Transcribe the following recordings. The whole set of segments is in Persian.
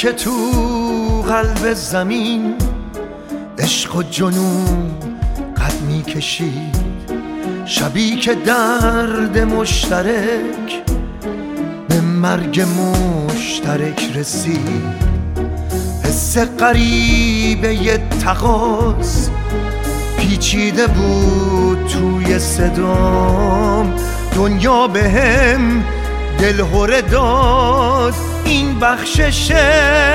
که تو قلب زمین عشق و جنون قد می کشید، شبی که درد مشترک به مرگ مشترک رسید. حس غریبه ی تقاص پیچیده بود توی صدام، دنیا بهم دلهره داد این بخششه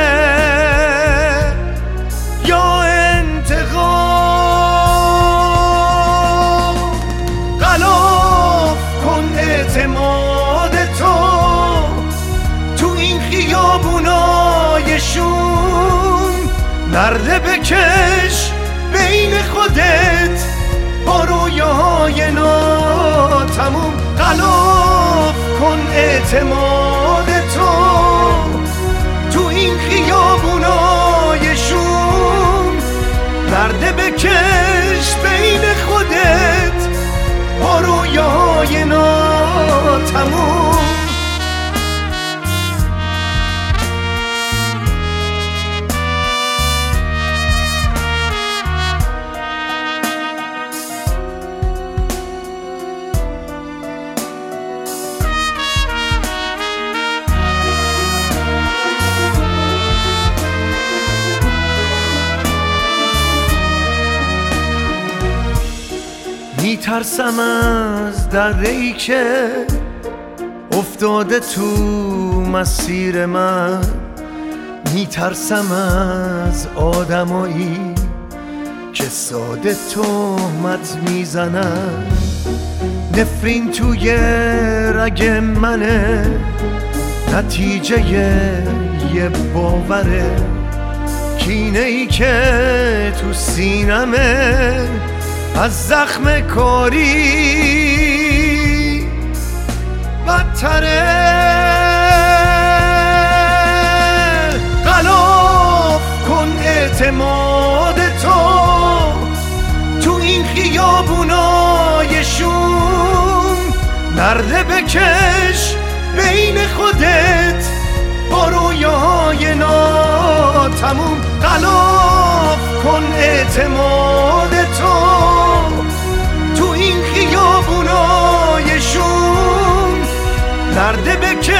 یا انتقام. غلاف کن اعتماد تو این خیابونای شوم، نرده بکش بین خودت با رویاهای ناتموم. غلاف کن اعتماد تو این خیابونای شوم، نرده بکش بین خودت با رویاهای ناتموم. میترسم از دره‌ای که افتاده تو مسیر من، میترسم از آدمایی که ساده تهمت میزنن. نفرین توی رگ منه، نتیجه یه باوره، کینه‌ای که تو سینمه از زخم کاری بدتره. غلاف کن اعتماد تو این خیابونای شوم، نرده بکش بین خودت با رویاهای ناتموم. غلاف کن اعتماد تو این خیابونای شوم، نرده بکش